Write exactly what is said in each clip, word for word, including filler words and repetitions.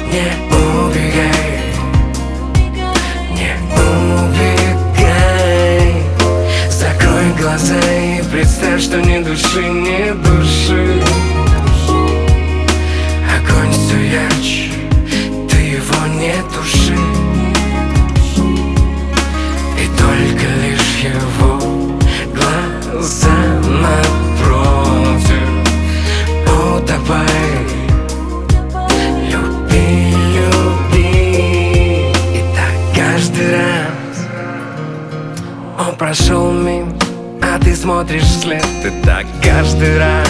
Не убегай, не убегай. Закрой глаза и представь, что ни души, ни души. Огонь все ярче, ты его не туши. И только лишь его глаза напротив. Утопай, люби, люби. И так каждый раз он прошел мимо, а ты смотришь вслед. И так каждый раз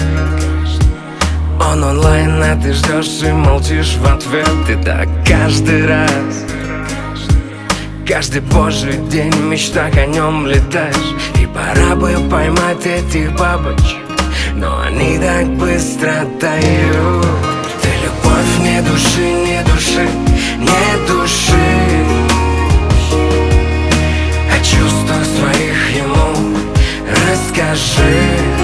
он онлайн, а ты ждешь и молчишь в ответ. И так каждый раз, каждый божий день в мечтах о нем летаешь. И пора бы поймать этих бабочек, но они так быстро тают. Ты любовь, не души, не души, не души. О чувствах своих ему расскажи.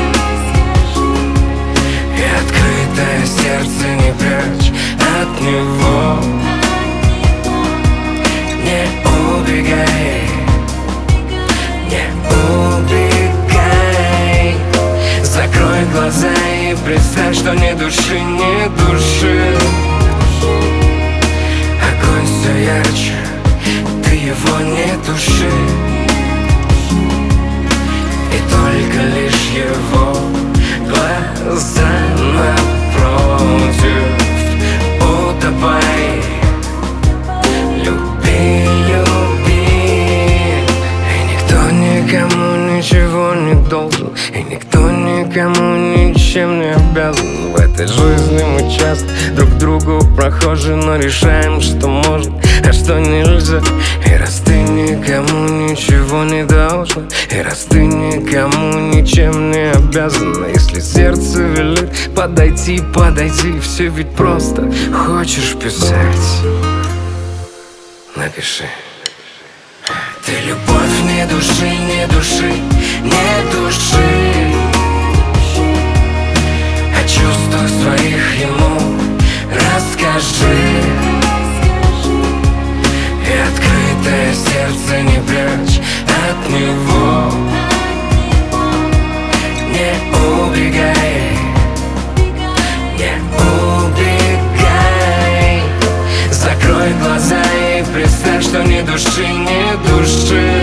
И открытое сердце не прячь от него. Не убегай, не убегай. Закрой глаза и представь, что ни души, ни души. Огонь все ярче, ты его не туши. И только лишь его глаза напротив. Утопай, люби, люби. И никто никому ничего не должен, и никто никому ничем не обязан. В этой жизни мы часто друг другу прохожи, но решаем, что можно, а что нельзя. И раз ты никому ничего не должен, и раз ты никому ничем не обязан, если сердце велит подойти, подойди. Все ведь просто. Хочешь писать, напиши. Ты любовь, не души, не души, не души. О чувствах своих ему расскажи. И открытое сердце не прячь от него. Не убегай, не убегай. Закрой глаза и представь, что ни души, ни души.